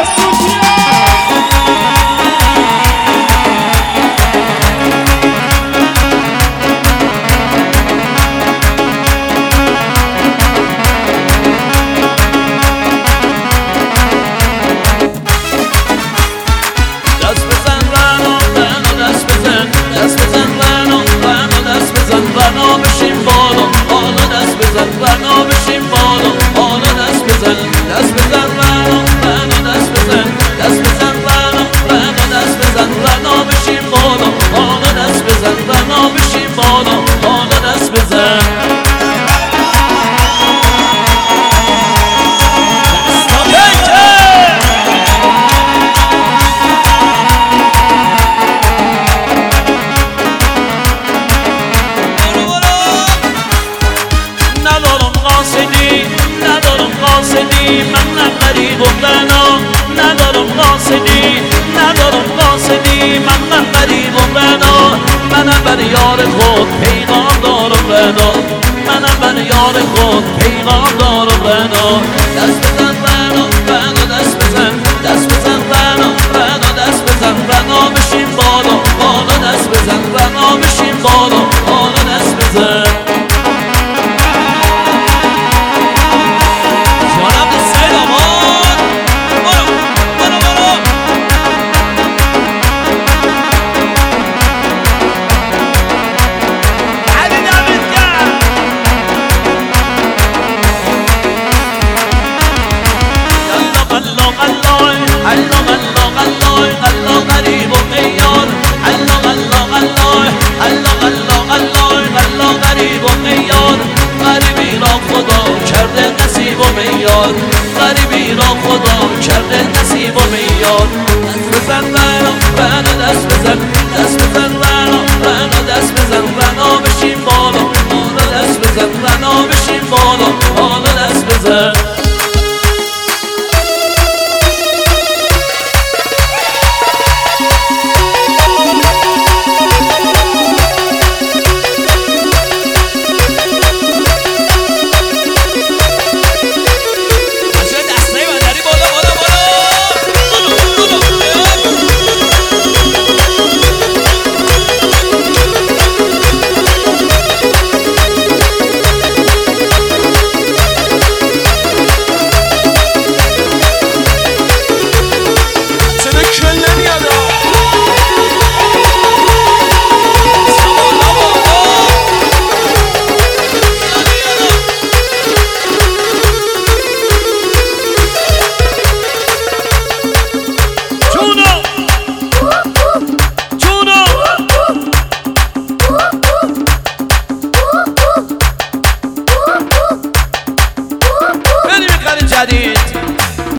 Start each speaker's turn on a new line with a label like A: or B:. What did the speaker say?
A: منم بر یار خود پیغام دارم بنا، منم بر یار خود پیغام دارم بنا. دست بزن بنا بنا، دست بزن، دست بزن بنا بنا، دست بزن بنا بشین بالا بالا، دست بزن بنا بشین بالا بالا، دست بزن. غریبی را خدا کرده نصیب و میار. دست بزن بنا بنا، دست بزن